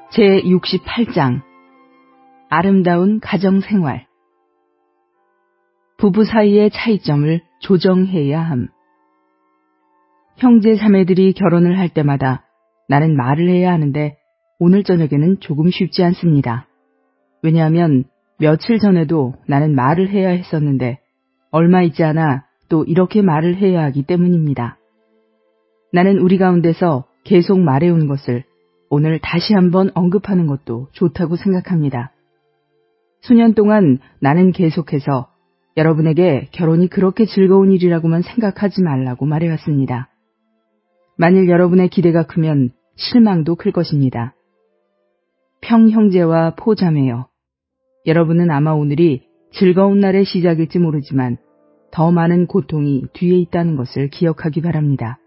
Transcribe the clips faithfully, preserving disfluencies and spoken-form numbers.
제육십팔 장 아름다운 가정생활. 부부 사이의 차이점을 조정해야 함. 형제 자매들이 결혼을 할 때마다 나는 말을 해야 하는데 오늘 저녁에는 조금 쉽지 않습니다. 왜냐하면 며칠 전에도 나는 말을 해야 했었는데 얼마 있지 않아 또 이렇게 말을 해야 하기 때문입니다. 나는 우리 가운데서 계속 말해온 것을 오늘 다시 한번 언급하는 것도 좋다고 생각합니다. 수년 동안 나는 계속해서 여러분에게 결혼이 그렇게 즐거운 일이라고만 생각하지 말라고 말해왔습니다. 만일 여러분의 기대가 크면 실망도 클 것입니다. 평형제와 포자매여, 여러분은 아마 오늘이 즐거운 날의 시작일지 모르지만 더 많은 고통이 뒤에 있다는 것을 기억하기 바랍니다.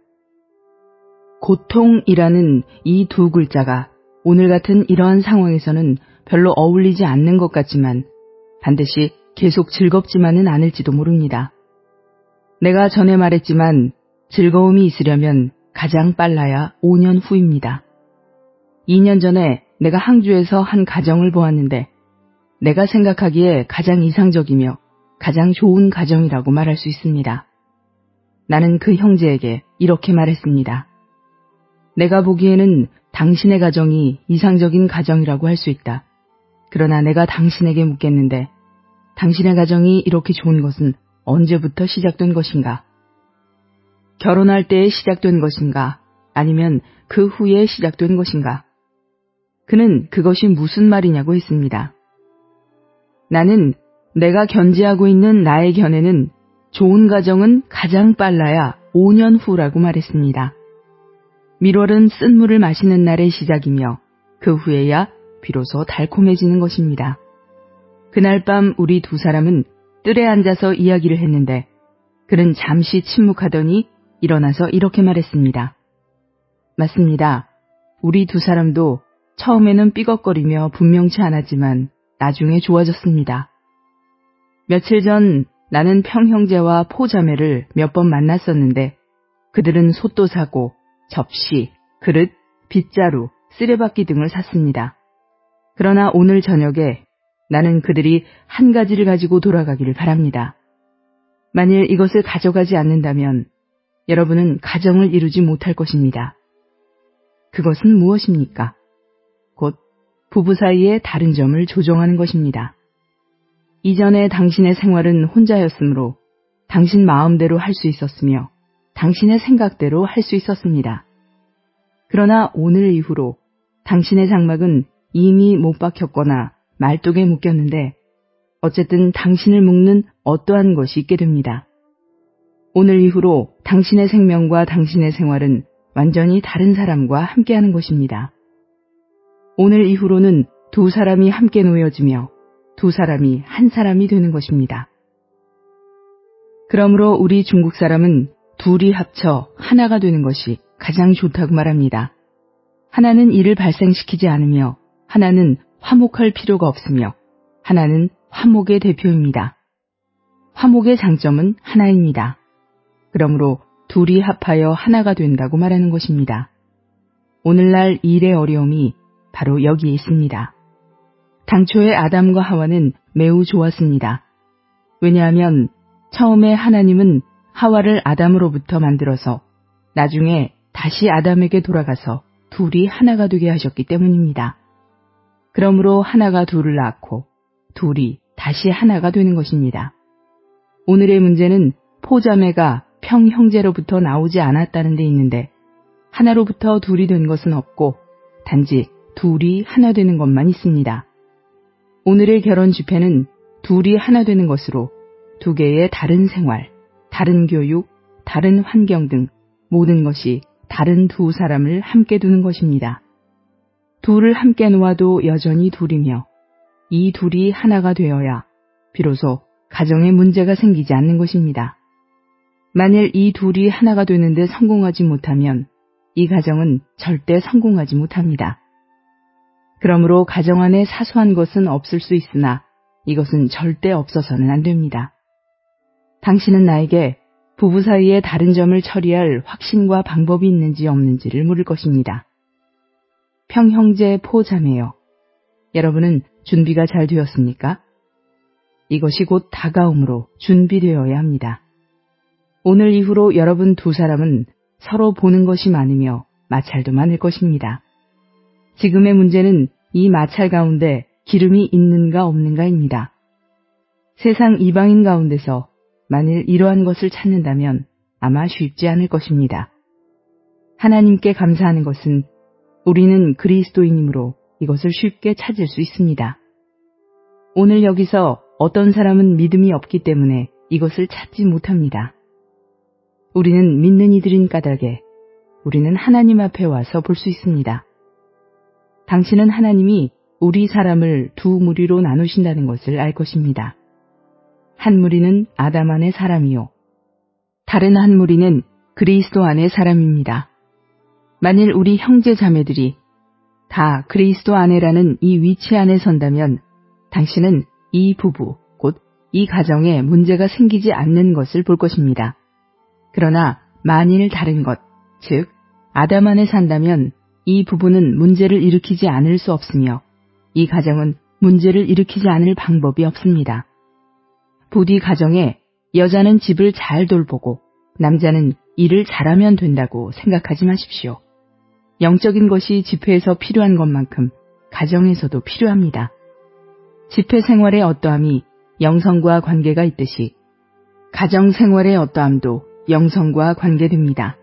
고통이라는 이 두 글자가 오늘 같은 이러한 상황에서는 별로 어울리지 않는 것 같지만 반드시 계속 즐겁지만은 않을지도 모릅니다. 내가 전에 말했지만 즐거움이 있으려면 가장 빨라야 오 년 후입니다. 이 년 전에 내가 항주에서 한 가정을 보았는데 내가 생각하기에 가장 이상적이며 가장 좋은 가정이라고 말할 수 있습니다. 나는 그 형제에게 이렇게 말했습니다. 내가 보기에는 당신의 가정이 이상적인 가정이라고 할 수 있다. 그러나 내가 당신에게 묻겠는데 당신의 가정이 이렇게 좋은 것은 언제부터 시작된 것인가? 결혼할 때에 시작된 것인가? 아니면 그 후에 시작된 것인가? 그는 그것이 무슨 말이냐고 했습니다. 나는 내가 견지하고 있는 나의 견해는 좋은 가정은 가장 빨라야 오 년 후라고 말했습니다. 밀월은 쓴물을 마시는 날의 시작이며 그 후에야 비로소 달콤해지는 것입니다. 그날 밤 우리 두 사람은 뜰에 앉아서 이야기를 했는데 그는 잠시 침묵하더니 일어나서 이렇게 말했습니다. 맞습니다. 우리 두 사람도 처음에는 삐걱거리며 분명치 않았지만 나중에 좋아졌습니다. 며칠 전 나는 평형제와 포자매를 몇 번 만났었는데 그들은 솥도 사고 접시, 그릇, 빗자루, 쓰레받기 등을 샀습니다. 그러나 오늘 저녁에 나는 그들이 한 가지를 가지고 돌아가기를 바랍니다. 만일 이것을 가져가지 않는다면 여러분은 가정을 이루지 못할 것입니다. 그것은 무엇입니까? 곧 부부 사이의 다른 점을 조정하는 것입니다. 이전에 당신의 생활은 혼자였으므로 당신 마음대로 할 수 있었으며 당신의 생각대로 할 수 있었습니다. 그러나 오늘 이후로 당신의 장막은 이미 못 박혔거나 말뚝에 묶였는데 어쨌든 당신을 묶는 어떠한 것이 있게 됩니다. 오늘 이후로 당신의 생명과 당신의 생활은 완전히 다른 사람과 함께하는 것입니다. 오늘 이후로는 두 사람이 함께 놓여지며 두 사람이 한 사람이 되는 것입니다. 그러므로 우리 중국 사람은 둘이 합쳐 하나가 되는 것이 가장 좋다고 말합니다. 하나는 이를 발생시키지 않으며 하나는 화목할 필요가 없으며 하나는 화목의 대표입니다. 화목의 장점은 하나입니다. 그러므로 둘이 합하여 하나가 된다고 말하는 것입니다. 오늘날 일의 어려움이 바로 여기에 있습니다. 당초에 아담과 하와는 매우 좋았습니다. 왜냐하면 처음에 하나님은 하와를 아담으로부터 만들어서 나중에 다시 아담에게 돌아가서 둘이 하나가 되게 하셨기 때문입니다. 그러므로 하나가 둘을 낳고 둘이 다시 하나가 되는 것입니다. 오늘의 문제는 포자매가 평형제로부터 나오지 않았다는 데 있는데 하나로부터 둘이 된 것은 없고 단지 둘이 하나 되는 것만 있습니다. 오늘의 결혼 집회는 둘이 하나 되는 것으로 두 개의 다른 생활, 다른 교육, 다른 환경 등 모든 것이 다른 두 사람을 함께 두는 것입니다. 둘을 함께 놓아도 여전히 둘이며 이 둘이 하나가 되어야 비로소 가정에 문제가 생기지 않는 것입니다. 만일 이 둘이 하나가 되는데 성공하지 못하면 이 가정은 절대 성공하지 못합니다. 그러므로 가정 안에 사소한 것은 없을 수 있으나 이것은 절대 없어서는 안 됩니다. 당신은 나에게 부부 사이의 다른 점을 처리할 확신과 방법이 있는지 없는지를 물을 것입니다. 평형제 포자매여, 여러분은 준비가 잘 되었습니까? 이것이 곧 다가옴으로 준비되어야 합니다. 오늘 이후로 여러분 두 사람은 서로 보는 것이 많으며 마찰도 많을 것입니다. 지금의 문제는 이 마찰 가운데 기름이 있는가 없는가입니다. 세상 이방인 가운데서 만일 이러한 것을 찾는다면 아마 쉽지 않을 것입니다. 하나님께 감사하는 것은 우리는 그리스도인이므로 이것을 쉽게 찾을 수 있습니다. 오늘 여기서 어떤 사람은 믿음이 없기 때문에 이것을 찾지 못합니다. 우리는 믿는 이들인 까닭에 우리는 하나님 앞에 와서 볼 수 있습니다. 당신은 하나님이 우리 사람을 두 무리로 나누신다는 것을 알 것입니다. 한 무리는 아담 안의 사람이요, 다른 한 무리는 그리스도 안의 사람입니다. 만일 우리 형제 자매들이 다 그리스도 안에라는 이 위치 안에 선다면 당신은 이 부부, 곧 이 가정에 문제가 생기지 않는 것을 볼 것입니다. 그러나 만일 다른 것, 즉 아담 안에 산다면 이 부부는 문제를 일으키지 않을 수 없으며 이 가정은 문제를 일으키지 않을 방법이 없습니다. 부디 가정에 여자는 집을 잘 돌보고 남자는 일을 잘하면 된다고 생각하지 마십시오. 영적인 것이 집회에서 필요한 것만큼 가정에서도 필요합니다. 집회 생활의 어떠함이 영성과 관계가 있듯이 가정 생활의 어떠함도 영성과 관계됩니다.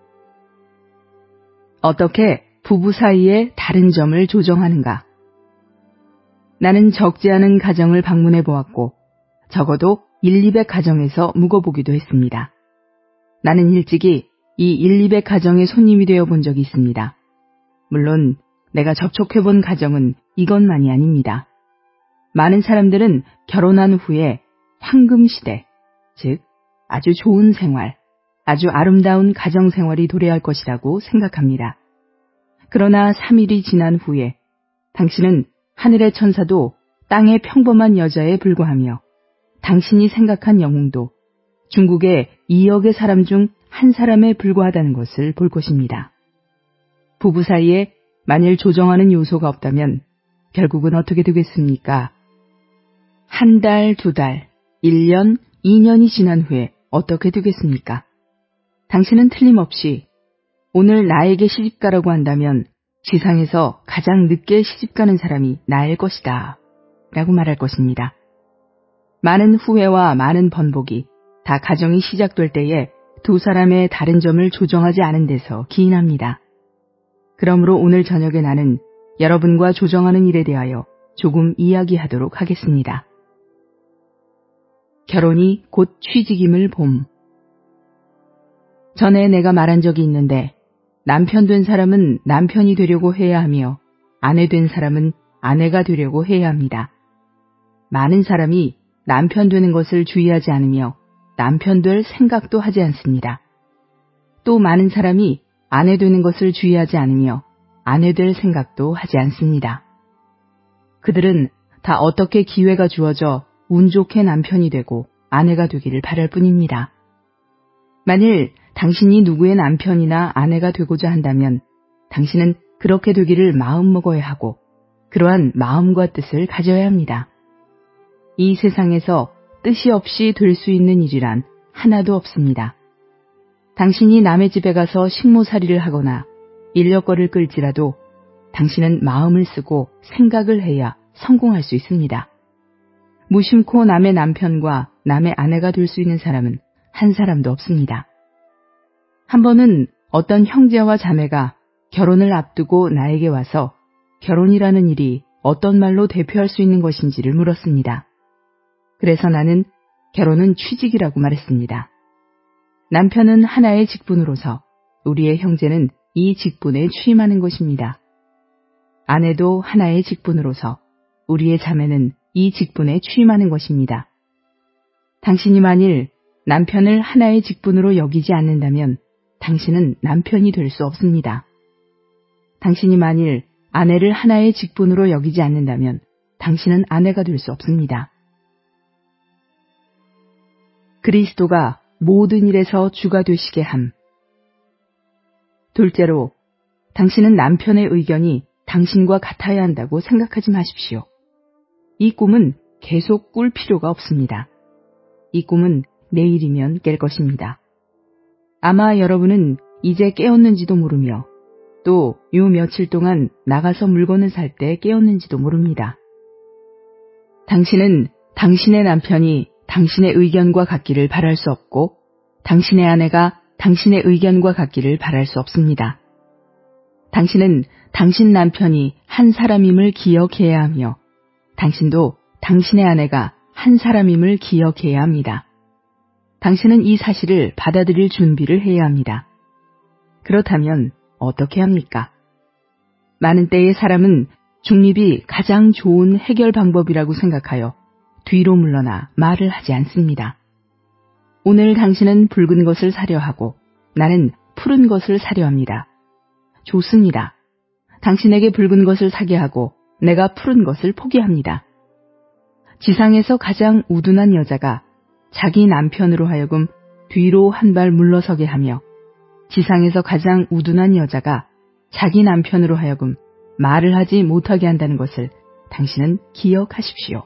어떻게 부부 사이의 다른 점을 조정하는가? 나는 적지 않은 가정을 방문해 보았고 적어도 일, 이백 가정에서 묵어보기도 했습니다. 나는 일찍이 이 일, 이백 가정의 손님이 되어 본 적이 있습니다. 물론 내가 접촉해 본 가정은 이것만이 아닙니다. 많은 사람들은 결혼한 후에 황금시대, 즉 아주 좋은 생활, 아주 아름다운 가정생활이 도래할 것이라고 생각합니다. 그러나 삼 일이 지난 후에 당신은 하늘의 천사도 땅의 평범한 여자에 불과하며 당신이 생각한 영웅도 중국의 이억의 사람 중 한 사람에 불과하다는 것을 볼 것입니다. 부부 사이에 만일 조정하는 요소가 없다면 결국은 어떻게 되겠습니까? 한 달, 두 달, 일 년, 이 년이 지난 후에 어떻게 되겠습니까? 당신은 틀림없이 오늘 나에게 시집가라고 한다면 지상에서 가장 늦게 시집가는 사람이 나일 것이다 라고 말할 것입니다. 많은 후회와 많은 번복이 다 가정이 시작될 때에 두 사람의 다른 점을 조정하지 않은 데서 기인합니다. 그러므로 오늘 저녁에 나는 여러분과 조정하는 일에 대하여 조금 이야기하도록 하겠습니다. 결혼이 곧 취직임을 봄. 전에 내가 말한 적이 있는데 남편 된 사람은 남편이 되려고 해야 하며 아내 된 사람은 아내가 되려고 해야 합니다. 많은 사람이 남편 되는 것을 주의하지 않으며 남편 될 생각도 하지 않습니다. 또 많은 사람이 아내 되는 것을 주의하지 않으며 아내 될 생각도 하지 않습니다. 그들은 다 어떻게 기회가 주어져 운 좋게 남편이 되고 아내가 되기를 바랄 뿐입니다. 만일 당신이 누구의 남편이나 아내가 되고자 한다면 당신은 그렇게 되기를 마음먹어야 하고 그러한 마음과 뜻을 가져야 합니다. 이 세상에서 뜻이 없이 될 수 있는 일이란 하나도 없습니다. 당신이 남의 집에 가서 식모살이를 하거나 인력거를 끌지라도 당신은 마음을 쓰고 생각을 해야 성공할 수 있습니다. 무심코 남의 남편과 남의 아내가 될 수 있는 사람은 한 사람도 없습니다. 한 번은 어떤 형제와 자매가 결혼을 앞두고 나에게 와서 결혼이라는 일이 어떤 말로 대표할 수 있는 것인지를 물었습니다. 그래서 나는 결혼은 취직이라고 말했습니다. 남편은 하나의 직분으로서 우리의 형제는 이 직분에 취임하는 것입니다. 아내도 하나의 직분으로서 우리의 자매는 이 직분에 취임하는 것입니다. 당신이 만일 남편을 하나의 직분으로 여기지 않는다면 당신은 남편이 될 수 없습니다. 당신이 만일 아내를 하나의 직분으로 여기지 않는다면 당신은 아내가 될 수 없습니다. 그리스도가 모든 일에서 주가 되시게 함. 둘째로, 당신은 남편의 의견이 당신과 같아야 한다고 생각하지 마십시오. 이 꿈은 계속 꿀 필요가 없습니다. 이 꿈은 내일이면 깰 것입니다. 아마 여러분은 이제 깨었는지도 모르며 또 요 며칠 동안 나가서 물건을 살 때 깨었는지도 모릅니다. 당신은 당신의 남편이 당신의 의견과 같기를 바랄 수 없고 당신의 아내가 당신의 의견과 같기를 바랄 수 없습니다. 당신은 당신 남편이 한 사람임을 기억해야 하며 당신도 당신의 아내가 한 사람임을 기억해야 합니다. 당신은 이 사실을 받아들일 준비를 해야 합니다. 그렇다면 어떻게 합니까? 많은 때의 사람은 중립이 가장 좋은 해결 방법이라고 생각하여 뒤로 물러나 말을 하지 않습니다. 오늘 당신은 붉은 것을 사려 하고 나는 푸른 것을 사려 합니다. 좋습니다. 당신에게 붉은 것을 사게 하고 내가 푸른 것을 포기합니다. 지상에서 가장 우둔한 여자가 자기 남편으로 하여금 뒤로 한 발 물러서게 하며 지상에서 가장 우둔한 여자가 자기 남편으로 하여금 말을 하지 못하게 한다는 것을 당신은 기억하십시오.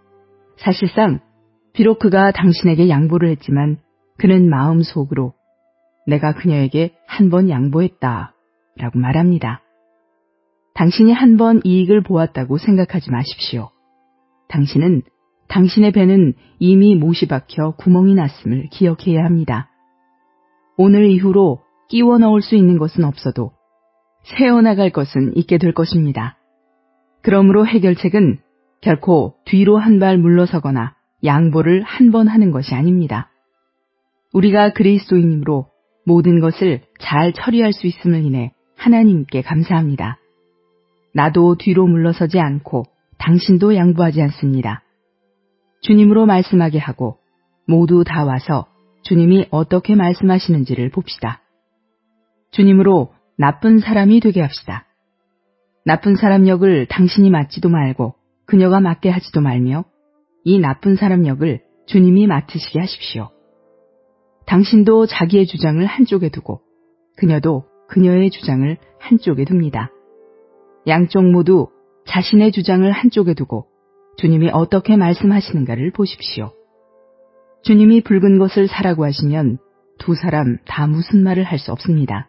사실상 비록 그가 당신에게 양보를 했지만 그는 마음속으로 내가 그녀에게 한 번 양보했다 라고 말합니다. 당신이 한 번 이익을 보았다고 생각하지 마십시오. 당신은 당신의 배는 이미 못이 박혀 구멍이 났음을 기억해야 합니다. 오늘 이후로 끼워 넣을 수 있는 것은 없어도 새어나갈 것은 있게 될 것입니다. 그러므로 해결책은 결코 뒤로 한 발 물러서거나 양보를 한 번 하는 것이 아닙니다. 우리가 그리스도인이므로 모든 것을 잘 처리할 수 있음을 인해 하나님께 감사합니다. 나도 뒤로 물러서지 않고 당신도 양보하지 않습니다. 주님으로 말씀하게 하고 모두 다 와서 주님이 어떻게 말씀하시는지를 봅시다. 주님으로 나쁜 사람이 되게 합시다. 나쁜 사람 역을 당신이 맡지도 말고 그녀가 맡게 하지도 말며 이 나쁜 사람 역을 주님이 맡으시게 하십시오. 당신도 자기의 주장을 한쪽에 두고 그녀도 그녀의 주장을 한쪽에 둡니다. 양쪽 모두 자신의 주장을 한쪽에 두고 주님이 어떻게 말씀하시는가를 보십시오. 주님이 붉은 것을 사라고 하시면 두 사람 다 무슨 말을 할 수 없습니다.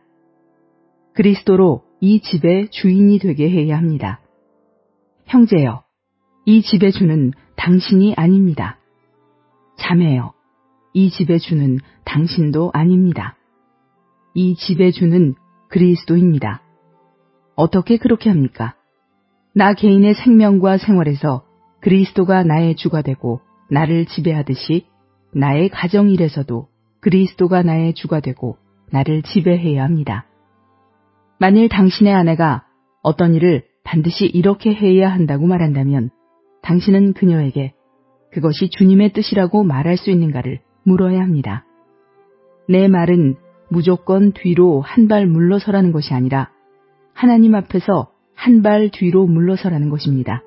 그리스도로 이 집의 주인이 되게 해야 합니다. 형제여, 이 집의 주는 당신이 아닙니다. 자매여, 이 집의 주는 당신도 아닙니다. 이 집의 주는 그리스도입니다. 어떻게 그렇게 합니까? 나 개인의 생명과 생활에서 그리스도가 나의 주가 되고 나를 지배하듯이 나의 가정일에서도 그리스도가 나의 주가 되고 나를 지배해야 합니다. 만일 당신의 아내가 어떤 일을 반드시 이렇게 해야 한다고 말한다면 당신은 그녀에게 그것이 주님의 뜻이라고 말할 수 있는가를 물어야 합니다. 내 말은 무조건 뒤로 한 발 물러서라는 것이 아니라 하나님 앞에서 한 발 뒤로 물러서라는 것입니다.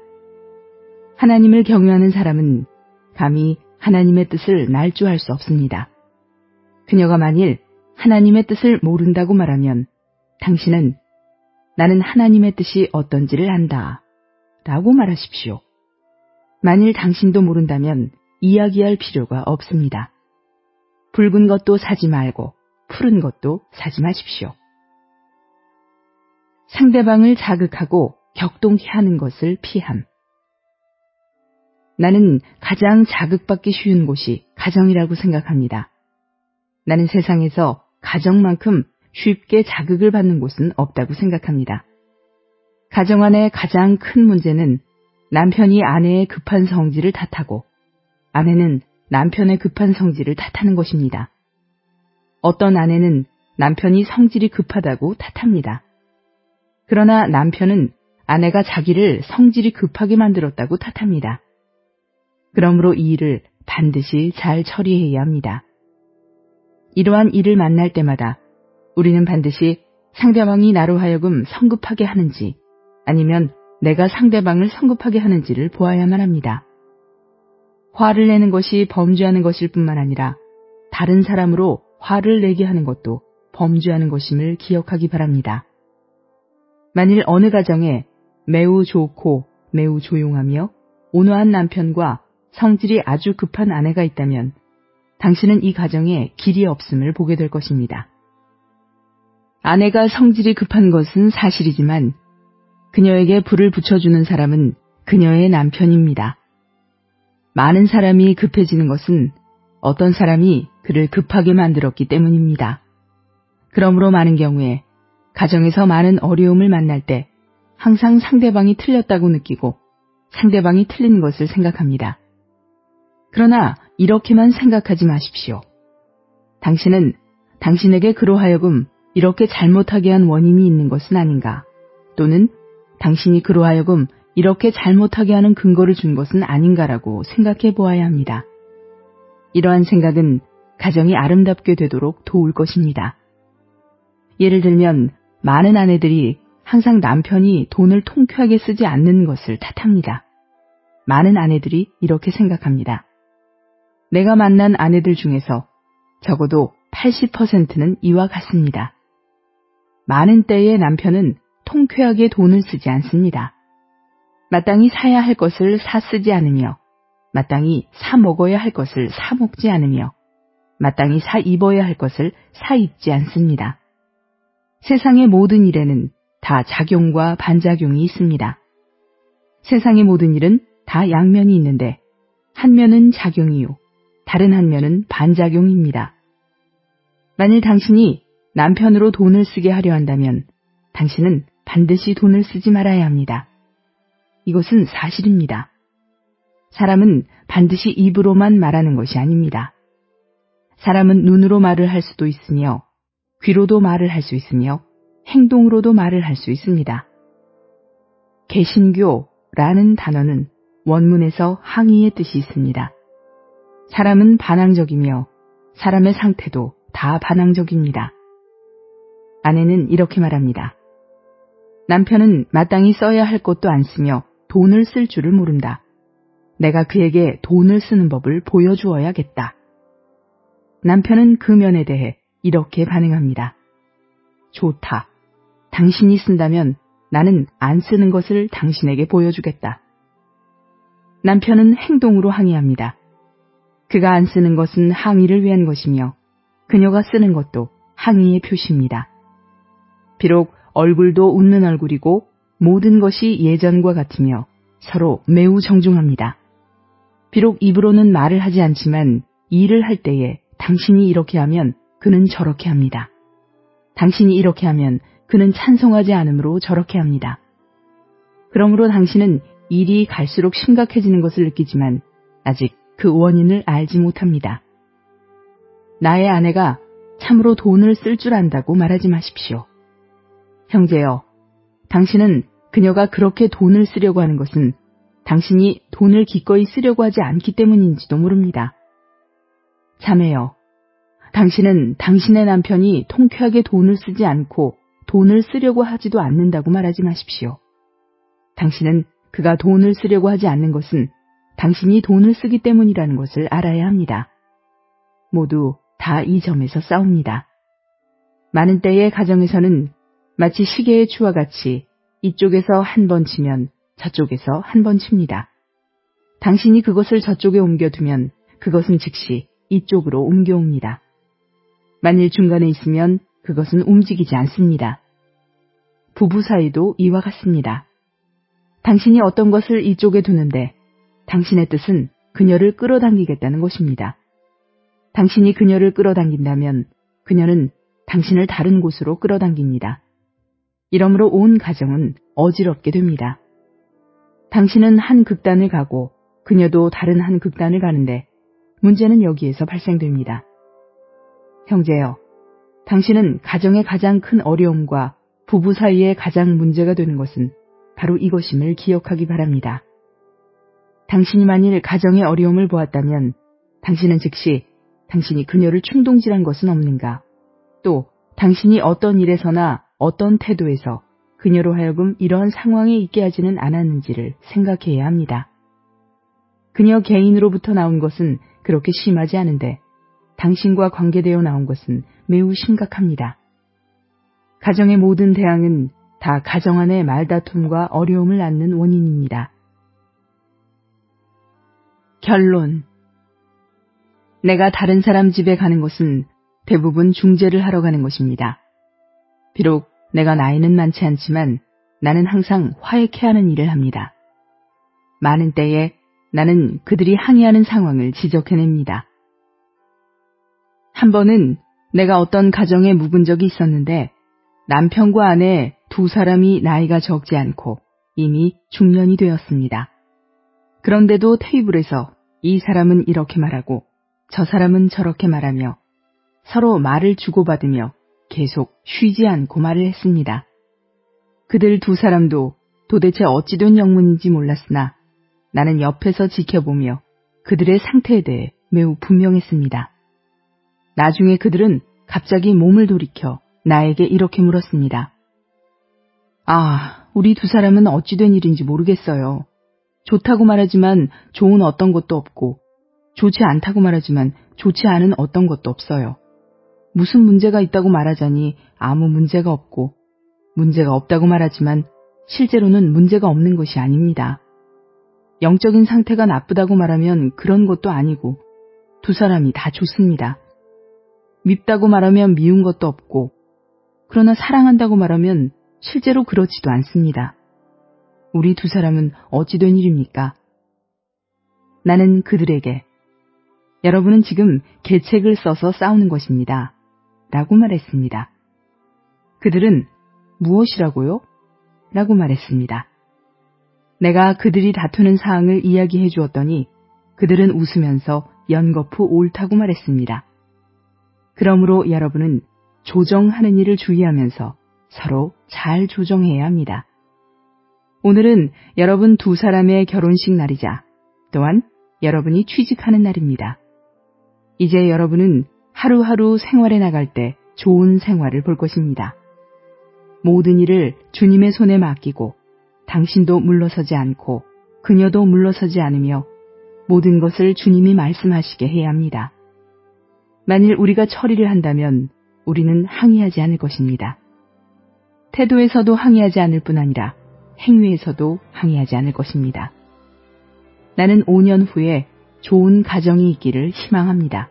하나님을 경외하는 사람은 감히 하나님의 뜻을 날조할 수 없습니다. 그녀가 만일 하나님의 뜻을 모른다고 말하면 당신은 나는 하나님의 뜻이 어떤지를 안다 라고 말하십시오. 만일 당신도 모른다면 이야기할 필요가 없습니다. 붉은 것도 사지 말고 푸른 것도 사지 마십시오. 상대방을 자극하고 격동케 하는 것을 피함. 나는 가장 자극받기 쉬운 곳이 가정이라고 생각합니다. 나는 세상에서 가정만큼 쉽게 자극을 받는 곳은 없다고 생각합니다. 가정 안의 가장 큰 문제는 남편이 아내의 급한 성질을 탓하고 아내는 남편의 급한 성질을 탓하는 것입니다. 어떤 아내는 남편이 성질이 급하다고 탓합니다. 그러나 남편은 아내가 자기를 성질이 급하게 만들었다고 탓합니다. 그러므로 이 일을 반드시 잘 처리해야 합니다. 이러한 일을 만날 때마다 우리는 반드시 상대방이 나로 하여금 성급하게 하는지 아니면 내가 상대방을 성급하게 하는지를 보아야만 합니다. 화를 내는 것이 범죄하는 것일 뿐만 아니라 다른 사람으로 화를 내게 하는 것도 범죄하는 것임을 기억하기 바랍니다. 만일 어느 가정에 매우 좋고 매우 조용하며 온화한 남편과 성질이 아주 급한 아내가 있다면 당신은 이 가정에 길이 없음을 보게 될 것입니다. 아내가 성질이 급한 것은 사실이지만 그녀에게 불을 붙여주는 사람은 그녀의 남편입니다. 많은 사람이 급해지는 것은 어떤 사람이 그를 급하게 만들었기 때문입니다. 그러므로 많은 경우에 가정에서 많은 어려움을 만날 때 항상 상대방이 틀렸다고 느끼고 상대방이 틀린 것을 생각합니다. 그러나 이렇게만 생각하지 마십시오. 당신은 당신에게 그로하여금 이렇게 잘못하게 한 원인이 있는 것은 아닌가, 또는 당신이 그로하여금 이렇게 잘못하게 하는 근거를 준 것은 아닌가라고 생각해 보아야 합니다. 이러한 생각은 가정이 아름답게 되도록 도울 것입니다. 예를 들면 많은 아내들이 항상 남편이 돈을 통쾌하게 쓰지 않는 것을 탓합니다. 많은 아내들이 이렇게 생각합니다. 내가 만난 아내들 중에서 적어도 팔십 퍼센트는 이와 같습니다. 많은 때의 남편은 통쾌하게 돈을 쓰지 않습니다. 마땅히 사야 할 것을 사 쓰지 않으며, 마땅히 사 먹어야 할 것을 사 먹지 않으며, 마땅히 사 입어야 할 것을 사 입지 않습니다. 세상의 모든 일에는 다 작용과 반작용이 있습니다. 세상의 모든 일은 다 양면이 있는데 한 면은 작용이요, 다른 한 면은 반작용입니다. 만일 당신이 남편으로 돈을 쓰게 하려 한다면 당신은 반드시 돈을 쓰지 말아야 합니다. 이것은 사실입니다. 사람은 반드시 입으로만 말하는 것이 아닙니다. 사람은 눈으로 말을 할 수도 있으며 귀로도 말을 할 수 있으며 행동으로도 말을 할 수 있습니다. 개신교라는 단어는 원문에서 항의의 뜻이 있습니다. 사람은 반항적이며 사람의 상태도 다 반항적입니다. 아내는 이렇게 말합니다. 남편은 마땅히 써야 할 것도 안 쓰며 돈을 쓸 줄을 모른다. 내가 그에게 돈을 쓰는 법을 보여주어야겠다. 남편은 그 면에 대해 이렇게 반응합니다. 좋다. 당신이 쓴다면 나는 안 쓰는 것을 당신에게 보여주겠다. 남편은 행동으로 항의합니다. 그가 안 쓰는 것은 항의를 위한 것이며 그녀가 쓰는 것도 항의의 표시입니다. 비록 얼굴도 웃는 얼굴이고 모든 것이 예전과 같으며 서로 매우 정중합니다. 비록 입으로는 말을 하지 않지만 일을 할 때에 당신이 이렇게 하면 그는 저렇게 합니다. 당신이 이렇게 하면 그는 찬성하지 않으므로 저렇게 합니다. 그러므로 당신은 일이 갈수록 심각해지는 것을 느끼지만 아직 그 원인을 알지 못합니다. 나의 아내가 참으로 돈을 쓸 줄 안다고 말하지 마십시오. 형제여, 당신은 그녀가 그렇게 돈을 쓰려고 하는 것은 당신이 돈을 기꺼이 쓰려고 하지 않기 때문인지도 모릅니다. 자매여, 당신은 당신의 남편이 통쾌하게 돈을 쓰지 않고 돈을 쓰려고 하지도 않는다고 말하지 마십시오. 당신은 그가 돈을 쓰려고 하지 않는 것은 당신이 돈을 쓰기 때문이라는 것을 알아야 합니다. 모두 다 이 점에서 싸웁니다. 많은 때의 가정에서는 마치 시계의 추와 같이 이쪽에서 한 번 치면 저쪽에서 한 번 칩니다. 당신이 그것을 저쪽에 옮겨두면 그것은 즉시 이쪽으로 옮겨옵니다. 만일 중간에 있으면 그것은 움직이지 않습니다. 부부 사이도 이와 같습니다. 당신이 어떤 것을 이쪽에 두는데 당신의 뜻은 그녀를 끌어당기겠다는 것입니다. 당신이 그녀를 끌어당긴다면 그녀는 당신을 다른 곳으로 끌어당깁니다. 이러므로 온 가정은 어지럽게 됩니다. 당신은 한 극단을 가고 그녀도 다른 한 극단을 가는데 문제는 여기에서 발생됩니다. 형제여, 당신은 가정의 가장 큰 어려움과 부부 사이의 가장 문제가 되는 것은 바로 이것임을 기억하기 바랍니다. 당신이 만일 가정의 어려움을 보았다면 당신은 즉시 당신이 그녀를 충동질한 것은 없는가, 또 당신이 어떤 일에서나 어떤 태도에서 그녀로 하여금 이러한 상황에 있게 하지는 않았는지를 생각해야 합니다. 그녀 개인으로부터 나온 것은 그렇게 심하지 않은데 당신과 관계되어 나온 것은 매우 심각합니다. 가정의 모든 대항은 다 가정 안의 말다툼과 어려움을 낳는 원인입니다. 결론. 내가 다른 사람 집에 가는 것은 대부분 중재를 하러 가는 것입니다. 비록 내가 나이는 많지 않지만 나는 항상 화해케 하는 일을 합니다. 많은 때에 나는 그들이 항의하는 상황을 지적해냅니다. 한 번은 내가 어떤 가정에 묵은 적이 있었는데 남편과 아내 두 사람이 나이가 적지 않고 이미 중년이 되었습니다. 그런데도 테이블에서 이 사람은 이렇게 말하고 저 사람은 저렇게 말하며 서로 말을 주고받으며 계속 쉬지 않고 말을 했습니다. 그들 두 사람도 도대체 어찌 된 영문인지 몰랐으나 나는 옆에서 지켜보며 그들의 상태에 대해 매우 분명했습니다. 나중에 그들은 갑자기 몸을 돌이켜 나에게 이렇게 물었습니다. 아, 우리 두 사람은 어찌 된 일인지 모르겠어요. 좋다고 말하지만 좋은 어떤 것도 없고 좋지 않다고 말하지만 좋지 않은 어떤 것도 없어요. 무슨 문제가 있다고 말하자니 아무 문제가 없고 문제가 없다고 말하지만 실제로는 문제가 없는 것이 아닙니다. 영적인 상태가 나쁘다고 말하면 그런 것도 아니고 두 사람이 다 좋습니다. 밉다고 말하면 미운 것도 없고 그러나 사랑한다고 말하면 실제로 그렇지도 않습니다. 우리 두 사람은 어찌 된 일입니까? 나는 그들에게 여러분은 지금 계책을 써서 싸우는 것입니다. 라고 말했습니다. 그들은 무엇이라고요? 라고 말했습니다. 내가 그들이 다투는 사항을 이야기해 주었더니 그들은 웃으면서 연거푸 옳다고 말했습니다. 그러므로 여러분은 조정하는 일을 주의하면서 서로 잘 조정해야 합니다. 오늘은 여러분 두 사람의 결혼식 날이자 또한 여러분이 취직하는 날입니다. 이제 여러분은 하루하루 생활에 나갈 때 좋은 생활을 볼 것입니다. 모든 일을 주님의 손에 맡기고 당신도 물러서지 않고 그녀도 물러서지 않으며 모든 것을 주님이 말씀하시게 해야 합니다. 만일 우리가 처리를 한다면 우리는 항의하지 않을 것입니다. 태도에서도 항의하지 않을 뿐 아니라 행위에서도 항의하지 않을 것입니다. 나는 오 년 후에 좋은 가정이 있기를 희망합니다.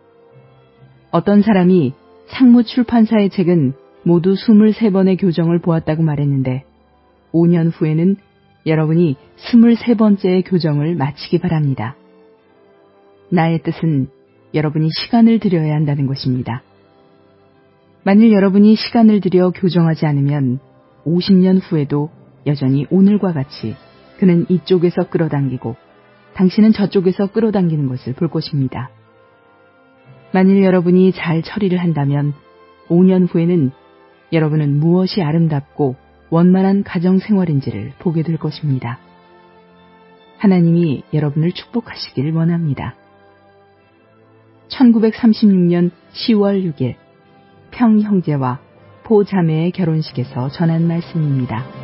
어떤 사람이 상무 출판사의 책은 모두 이십삼 번의 교정을 보았다고 말했는데 오 년 후에는 여러분이 이십삼 번째의 교정을 마치기 바랍니다. 나의 뜻은 여러분이 시간을 들여야 한다는 것입니다. 만일 여러분이 시간을 들여 교정하지 않으면 오십 년 후에도 여전히 오늘과 같이 그는 이쪽에서 끌어당기고 당신은 저쪽에서 끌어당기는 것을 볼 것입니다. 만일 여러분이 잘 처리를 한다면 오 년 후에는 여러분은 무엇이 아름답고 원만한 가정생활인지를 보게 될 것입니다. 하나님이 여러분을 축복하시길 원합니다. 천구백삼십육 년 시월 육 일 평 형제와 포 자매의 결혼식에서 전한 말씀입니다.